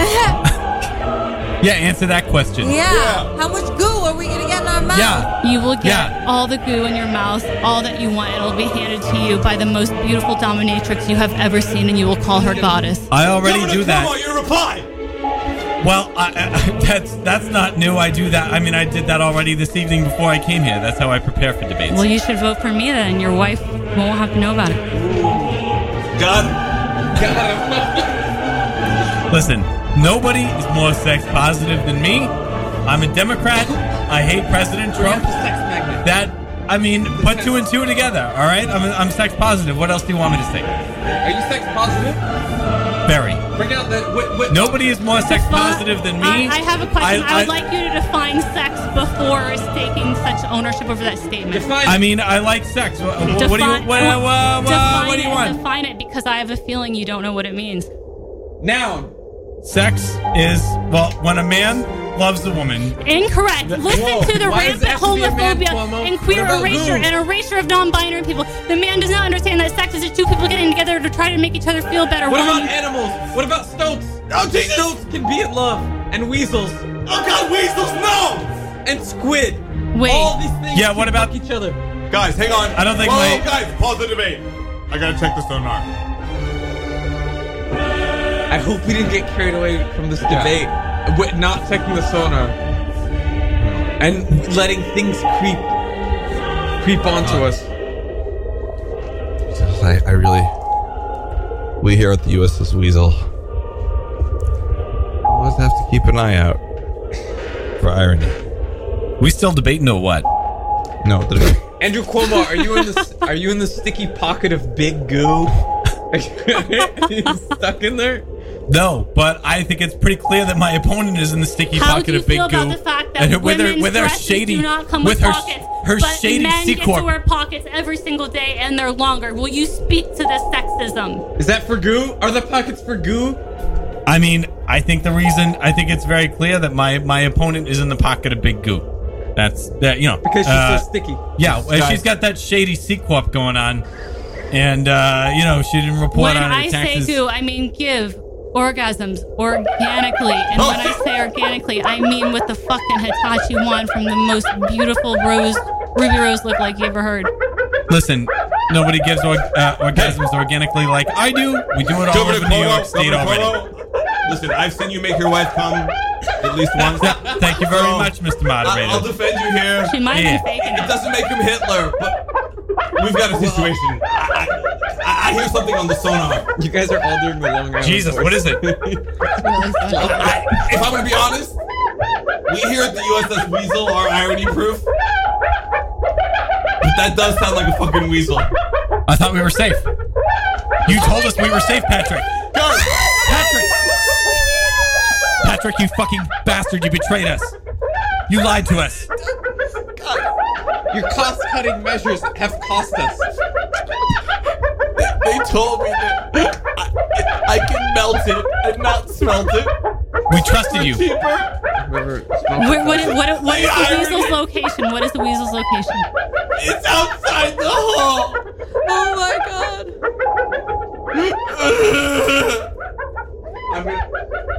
Yeah, answer that question. Yeah. Yeah. How much goo are we going to get in our mouth? Yeah. You will get Yeah. all the goo in your mouth, all that you want. It'll be handed to you by the most beautiful dominatrix you have ever seen, and you will call her goddess. I already Governor do that. Cuomo, your reply. Well, I, I, that's that's not new. I do that. I mean, I did that already this evening before I came here. That's how I prepare for debates. Well, you should vote for me then. Your wife won't have to know about it. God, God. Listen, nobody is more sex positive than me. I'm a Democrat. I hate President Trump. Sex magnet. That, I mean, put two and two together, all right? I'm, I'm sex positive. What else do you want me to say? Are you sex positive? Very. Bring out that. What, what, Nobody is more sex positive than me. I, I have a question. I, I- would like you to define sex before taking such ownership over that statement. Define. I mean, I like sex. What, what do you, Define- what, what, what, define what do you it, want? Define it, because I have a feeling you don't know what it means. Noun. Sex is, well, when a man loves a woman. Incorrect. Listen Whoa, to the why does rampant it have to be a man, homophobia Cuomo? and queer What about erasure who? and erasure of non-binary people. The man does not understand that sex is just two people getting together to try to make each other feel better. What One- about animals? What about stoats? Oh, Jesus. Stoats can be in love. And weasels. Oh God, weasels, no! And squid. Wait. All these things Yeah, can what about- fuck each other. Guys, hang on. I don't think Whoa, my- guys, pause the debate. I gotta check the sonar. I hope we didn't get carried away from this debate with not checking the sonar and letting things creep creep onto us. I, I really. We here at the U S S Weasel always have to keep an eye out for irony. We still debating or what? No, the, Andrew Cuomo, are you in the are you in the sticky pocket of big goo? Are you stuck in there? No, but I think it's pretty clear that my opponent is in the sticky How pocket do you of big feel goo. about the fact that and her- with her women's with her dresses shady do not come with with her pockets, her but shady men C get corp. to wear pockets every single day and they're longer? Will you speak to this sexism? Is that for goo? Are the pockets for goo? I mean, I think the reason I think it's very clear that my my opponent is in the pocket of big goo. That's that you know Because she's uh, so sticky. Yeah, and Guys. she's got that shady C corp going on, and uh, you know she didn't report When on her I taxes. say goo, I mean give orgasms organically. And when I say organically, I mean with the fucking Hitachi wand from the most beautiful rose, ruby rose look like you ever heard. Listen, nobody gives or, uh, orgasms organically like I do. We do it all Governor over New York Cuomo, State Governor already. Cuomo, listen, I've seen you make your wife come at least once. Thank you very So, much, Mister I, Moderator. I'll defend you here. She might Yeah. be faking It it. doesn't make him Hitler, but we've got a situation. I, I, I hear something on the sonar. You guys are all doing the Long Island Jesus, voice. what is it? I, if I'm gonna be honest, we here at the U S S Weasel are irony proof. But that does sound like a fucking weasel. I thought we were safe. You told us we were safe, Patrick. Guard! Patrick! Patrick, you fucking bastard, you betrayed us. You lied to us. Your cost-cutting measures have cost us. They told me that I, I can melt it and not smelt it. We trusted you. Cheaper. Whoever What, smells what, what, what is the irony. weasel's location? What is the weasel's location? It's outside the hall. Oh my god. I'm gonna...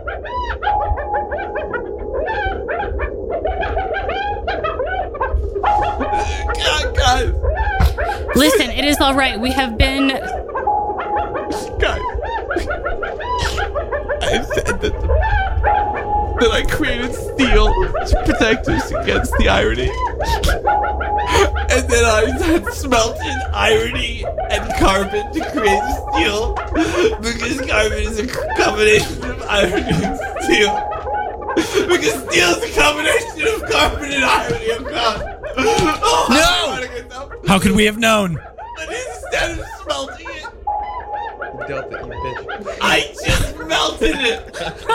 God, guys, Listen, it is all right. We have been. guys. I said that, that I created steel to protect us against the irony. And then I had smelted irony and carbon to create steel. Because carbon is a combination of irony and steel. Because steel is a combination of carbon and irony. Oh God. Oh, No! How could we have known? But instead of smelting it, You dealt it, you bitch. I just melted it.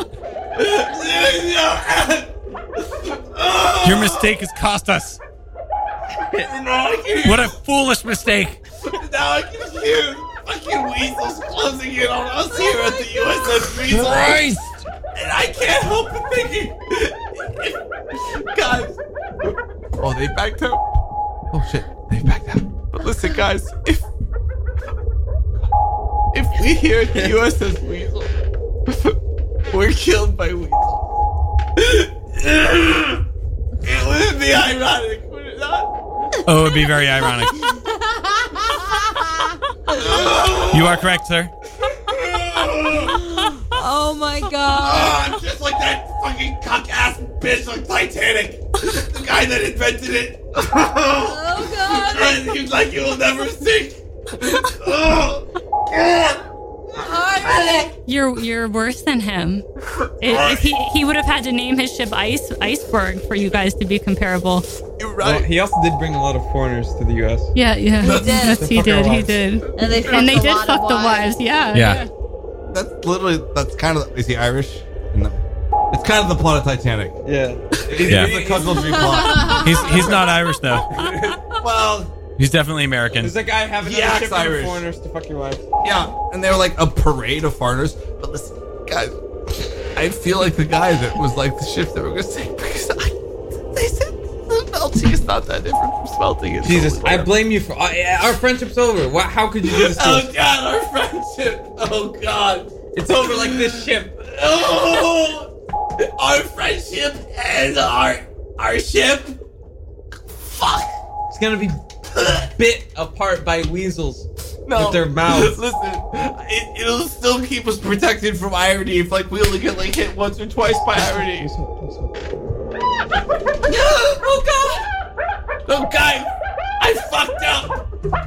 Your mistake has cost us. Now I can, What a foolish mistake. now I can hear fucking weasels closing in on us here at the U S S Weasel. Christ! And I can't help but thinking, guys. Oh, they backed out. Oh shit, they backed out. But listen, guys, if if we here at the U S S Weasel, we're killed by weasels, it would be ironic, would it not? Oh, it would be very ironic. You are correct, sir. Oh my god. Oh, I'm just like that fucking cock-ass bitch on Titanic. The guy that invented it. Oh god. And he's like, you will never sink. Oh, God. You're you're worse than him. If, if he he would have had to name his ship Ice Iceberg for you guys to be comparable. You're Well, right. he also did bring a lot of foreigners to the U S. Yeah, yeah. He did. Yes, he Fuck our did. He wives. did. And they fucked And they a did lot fuck of the wives. wives. Yeah. Yeah. That's literally, that's kind of, is he Irish? No. It's kind of the plot of Titanic. Yeah. Yeah. It's a cuckoldry plot. He's he's not Irish though. Well, He's definitely American. There's a guy having He another acts ship full of Irish. foreigners to fuck your wife. yeah, and they were like a parade of foreigners. But listen, guys, I feel like the guy that was like the ship that we're gonna sink because I, they said the melting is not that different from smelting. It's Jesus, totally I different. blame you for uh, our friendship's over. What? How could you do this to Oh us? God, our friendship. Oh God. It's over like this ship. Oh, our friendship and our our ship. Fuck. It's gonna be bit apart by weasels No. with their mouths. Listen, it, it'll still keep us protected from irony if like we only get like hit once or twice by irony. Oh God! Oh guys, I fucked up.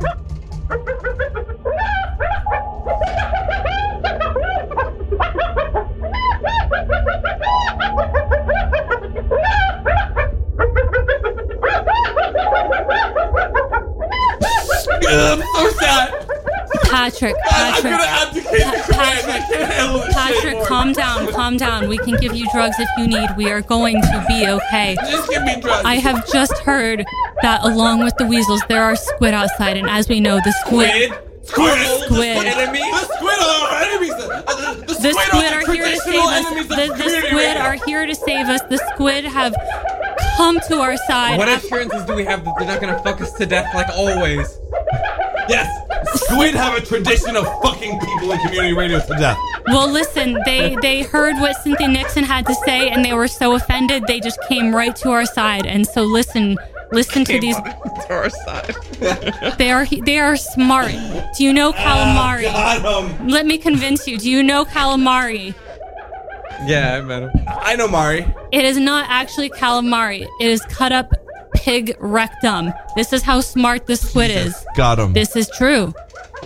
I'm so sad. Patrick, I'm Patrick, gonna abdicate the command. I can't handle this shit Patrick, anymore. calm down, calm down. We can give you drugs if you need. We are going to be okay. Just give me drugs. I have just heard that along with the weasels, there are squid outside, and as we know, the squid, Squid. Squid. Enemy. The squid are our enemies. The, the, the the squid are here to traditional save us. enemies of The, the community squid radio. are here to save us. The squid have come to our side. What assurances do we have that they're not gonna fuck us to death like always? Yes, squid have a tradition of fucking people in community radio to death. Well, listen, they they heard what Cynthia Nixon had to say, and they were so offended they just came right to our side. And so, listen, listen to these. To our side. They are they are smart. Do you know calamari? Got him. Let me convince you. Do you know calamari? Yeah, I met him. I know Mari. It is not actually calamari. It is cut up pig rectum. This is how smart the squid is. Got him. This is true.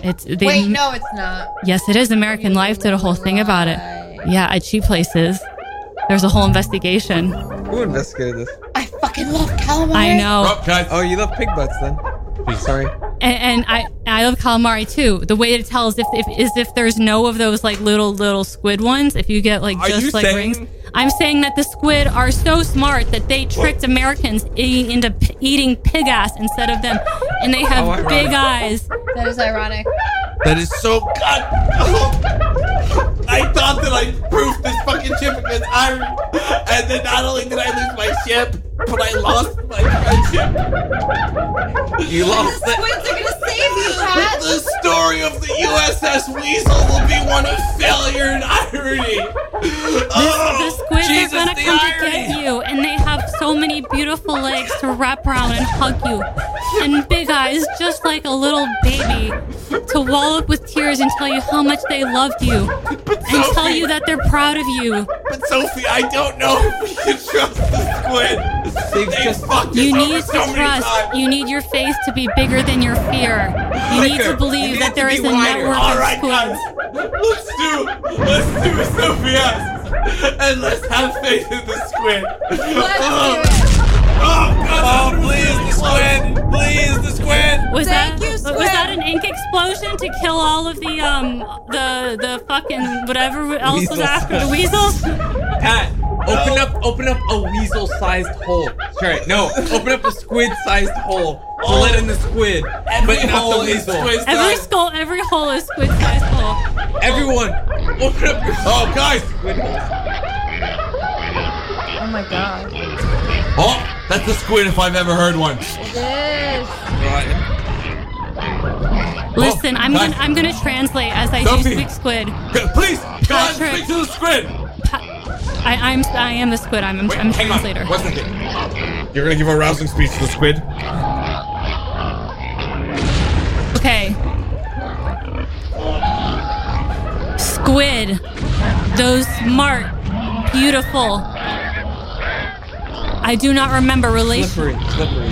It's they, Wait, no, it's not. Yes, it is. American Life did a whole thing about it. Yeah, at cheap places. There's a whole investigation. Who investigated this? I fucking love calamari. I know. Oh, guys. Oh, you love pig butts then? Sorry. And, and I I love calamari too. The way to tell is if, if is if there's no of those like little little squid ones. If you get like Are just you like saying- rings. I'm saying that the squid are so smart that they tricked Americans eating into p- eating pig ass instead of them, and they have Oh, ironic. big eyes. That is ironic. That is so god. Oh. I thought that I proved this fucking ship against iron, and then not only did I lose my ship, but I lost my friendship. You lost The squids are gonna save you, Pat. The story of the U S S Weasel will be one of failure and irony. Oh, The squids Jesus, are gonna the come irony. to get you, and they have so many beautiful legs to wrap around and hug you, and big eyes just like a little baby to wall up with tears and tell you how much they loved you, and tell Sophie- you that they're proud of you. But Sophie, I don't know if we can trust the squid. They just- fucked You us need over to so many trust. times. You need your faith to be bigger than your fear. You need Bigger. to believe You need that to there be is a wider. network All of right, guys. squids. Let's do, let's do a Sophie asks, and let's have faith in the squid. Let's oh, do it. oh, God, oh, please, the squid, please, the squid. Was Thank that you, was Squid. that an ink explosion to kill all of the um the the fucking whatever else was Weasels. after the weasels? Pat, open up, open up a weasel-sized hole. Sorry, no, open up a squid-sized hole to let in the squid, Every but not the hole is weasel. squid Every size. skull, every hole is squid-sized hole. Everyone, open up your Oh, guys. squid holes. Oh my god. Oh, that's a squid if I've ever heard one. It is. Listen, I'm guys. gonna I'm gonna translate as I do Sophie. speak squid. Please, go on, Patrick. speak to the squid. I, I'm I am the squid. I'm Wait, I'm a hang translator. on. One second. You're gonna give a rousing speech to the squid? Okay. Squid, those smart, beautiful. I do not remember relation. Slippery, slippery.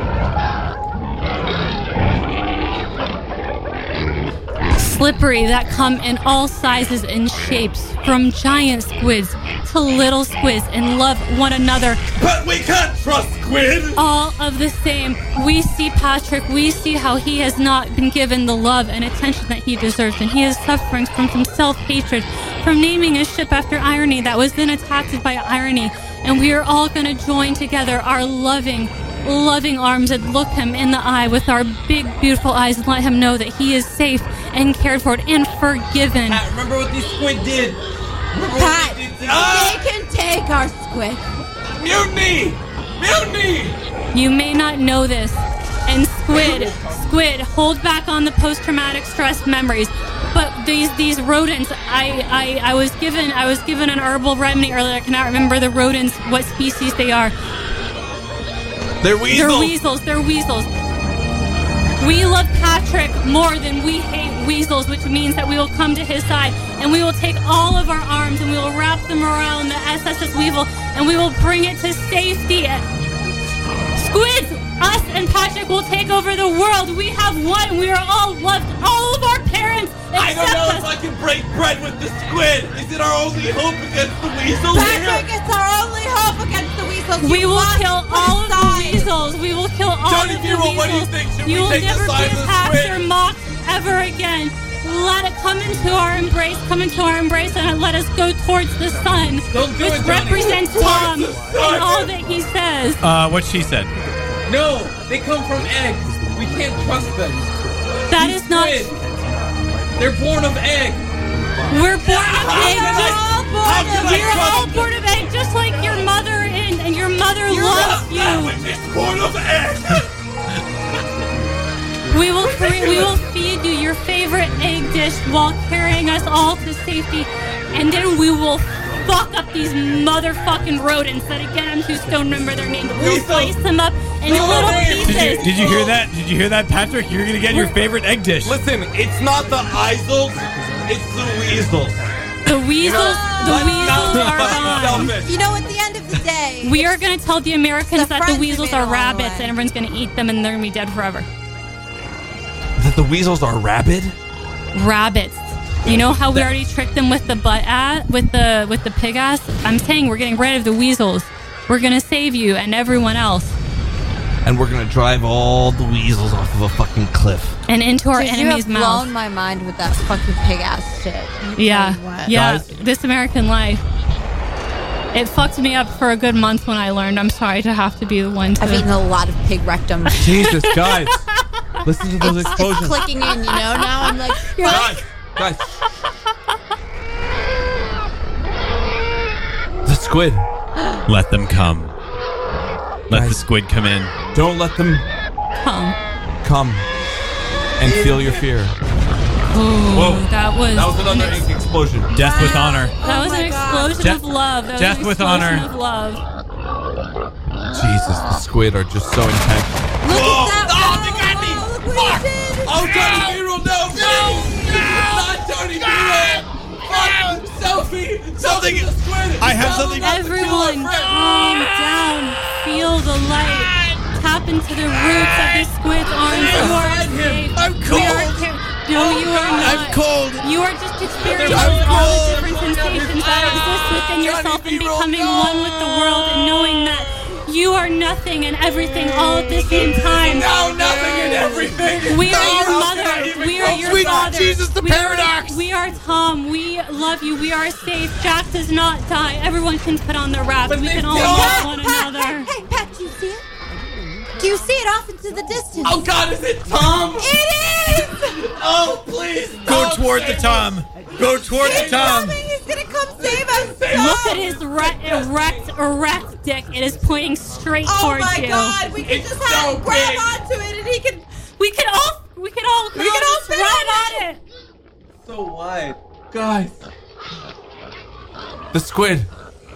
Slippery that come in all sizes and shapes, from giant squids to little squids, and love one another, But we can't trust squid. all of the same. We see Patrick, we see how he has not been given the love and attention that he deserves, and he is suffering from some self-hatred, from naming a ship after irony that was then attacked by irony. And we are all going to join together our loving, loving arms and look him in the eye with our big, beautiful eyes and let him know that he is safe and cared for and forgiven. Pat, remember what these squid did? Remember Pat, what they did to Ah! they can take our squid. Mutiny! Mutiny! You may not know this, and Squid, Squid, hold back on the post-traumatic stress memories. But these these rodents, I, I I was given I was given an herbal remedy earlier. I cannot remember the rodents, what species they are. They're weasels. They're weasels. They're weasels. We love Patrick more than we hate weasels, which means that we will come to his side and we will take all of our arms and we will wrap them around the S S S Weevil and we will bring it to safety. Squids, us and Patrick will take over the world. We have won. We are all loved. All of our parents I accept don't know us. if I can break bread with the squid. Is it our only hope against the weasels? Patrick, it's our only hope against the weasels. We You will must kill put all of the aside. weasels. We will kill all Johnny of the B. Roll, weasels. what do you think? Should you we will take the never side be of the attacked squid? or mocked ever again. Let it come into our embrace, come into our embrace, and let us go towards the sun, Don't do which it, Johnny. represents Towards Tom the sun. and all that he says. Uh, what she said. No, they come from eggs. We can't trust them. That These is not. squid, they're born of egg. We're born of egg. can We're I- all born how of. can I We're trust all them? born of egg, just like your mother and, and your mother loves you. That which is born of egg. We will cre- we will feed you your favorite egg dish while carrying us all to safety, and then we will fuck up these motherfucking rodents that again I'm too stoned to remember their names. We'll slice them up in little Did you, pieces. did you hear that? Did you hear that, Patrick? You're gonna get your favorite egg dish. Listen, it's not the Isles, it's the weasels. The weasels, the Let's weasels not are be gone. selfish. You know, at the end of the day, We are gonna tell the Americans The that the friends weasels we made are along the rabbits way. and everyone's gonna eat them and they're gonna be dead forever. That the weasels are rabid? rabbits. You know how we already tricked them with the butt at with the with the pig ass? I'm saying we're getting rid of the weasels. We're gonna save you and everyone else. And we're gonna drive all the weasels off of a fucking cliff. And into our Dude, enemy's you have mouth. blown my mind with that fucking pig ass shit. Let me Yeah, tell you what. yeah. Guys. This American life. It fucked me up for a good month when I learned. I'm sorry to have to be the one to. I've eaten a lot of pig rectum. Jesus, guys. Listen to those explosions. Clicking in, you know. Now I'm like, Guys, guys. The squid. Let them come. Let Guys. the squid come in. Don't let them Come. come and feel your fear. Whoa, that was That was another ink explosion. Death with honor. that was Oh an my God. explosion Death- of love. That was death an with explosion honor. Of love. Jesus, the squid are just so intense. look Whoa. at that. Oh, Wow. they got me. Oh, look what he did. Oh, Tony B-roll, no, no, not Tony B-roll. Fuck, Sophie, something is squid. I have something- Everyone, calm down. Feel the light. Tap into the roots of the squid's arms. You are safe. I'm We are cold. ca- no, you are not. I'm cold. You are just experiencing I'm all cold. the different sensations that exist within yourself and becoming one with the world and knowing that you are nothing and everything all at the same time. No, nothing and everything. We are No, your how mother. can I even We are go your sweet father. Jesus, the we are- paradox. we are Tom. We love you. We are safe. Jack does not die. Everyone can put on their wraps. But We they can all don't. love one Pat, another. Pat, hey, Pat, do you see it? Do you see it off into the distance? Oh God, is it Tom? It is! Oh, please. Go Tom, toward the save Tom. Go toward the He's Tom. coming! He's gonna come save us! Look at his re- erect, erect dick. It is pointing straight Oh towards my you. God! We can It's just have so him grab big. onto it and he can... We can all, we can all, We can all just fit run on on it. So wide. Guys. The squid.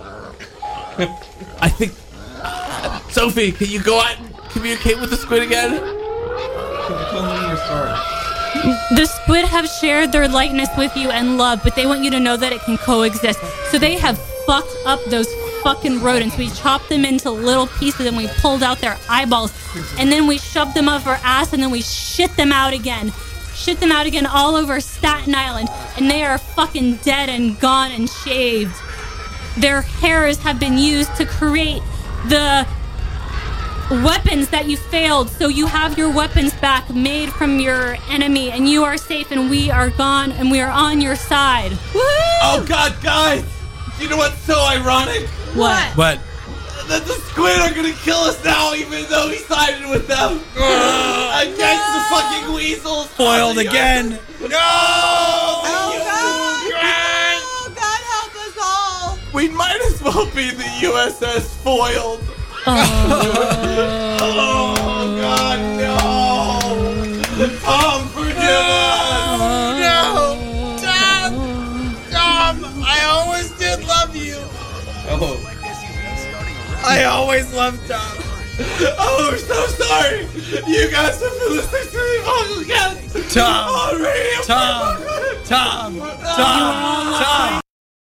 I think... Sophie, can you go out and communicate with the squid again? Tell them we're sorry. The squid have shared their likeness with you and love, but they want you to know that it can coexist. So they have fucked up those fucking rodents. We chopped them into little pieces and we pulled out their eyeballs. And then we shoved them up our ass and then we shit them out again. Shit them out again all over Staten Island. And they are fucking dead and gone and shaved. Their hairs have been used to create the weapons that you failed, so you have your weapons back made from your enemy, and you are safe, and we are gone, and we are on your side. Woohoo! Oh God, guys! You know what's so ironic? What? What? That the squid are gonna kill us now, even though we sided with them against the fucking weasels. Foiled again. No! Oh God! Oh God, help us all! We might as well be the U S S foiled. Oh God, no! Tom, forgive us! No! Tom! Tom! I always did love you. Oh. I always loved Tom. Oh, I'm so sorry. You guys have been listening to me podcast. Tom. On radio. Tom. Tom. Tom. Tom.